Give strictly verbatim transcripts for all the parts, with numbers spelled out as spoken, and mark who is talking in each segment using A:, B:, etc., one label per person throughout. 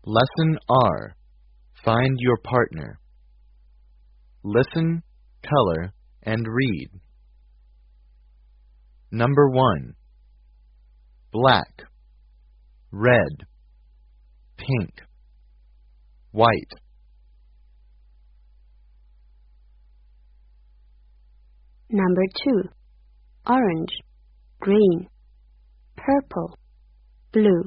A: Lesson R. Find your partner. Listen, color, and read. Number one. Black, red, pink, white.
B: Number two. Orange, green, purple, blue.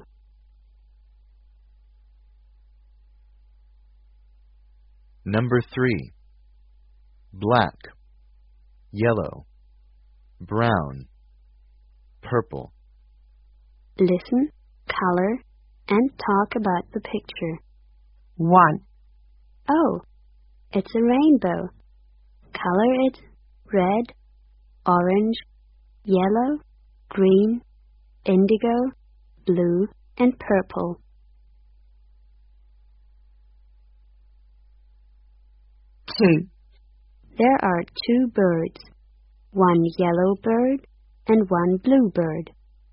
A: Number three. Black, yellow, brown, purple.
B: Listen, color, and talk about the picture.
C: one.
B: Oh, it's a rainbow. Color it red, orange, yellow, green, indigo, blue, and purple.
C: two.
B: There are two birds, one yellow bird and one blue bird.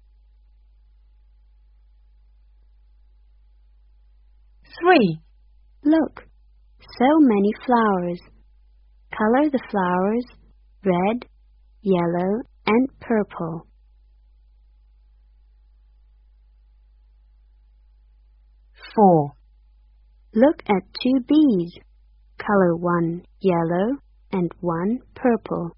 C: three.
B: Look, so many flowers. Color the flowers red, yellow, and purple.
C: four.
B: Look at two bees. Color one yellow and one purple.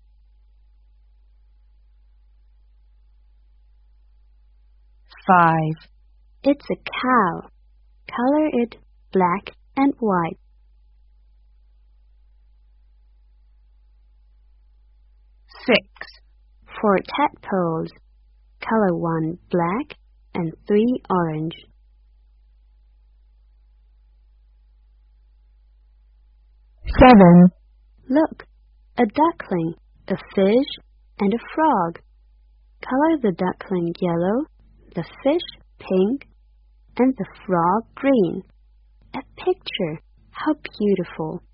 C: five.
B: It's a cow. Color it black and white.
C: six.
B: Four tadpoles. Color one black and three orange.
C: seven.
B: Look, a duckling, a fish, and a frog. Color the duckling yellow, the fish pink, and the frog green. A picture. How beautiful!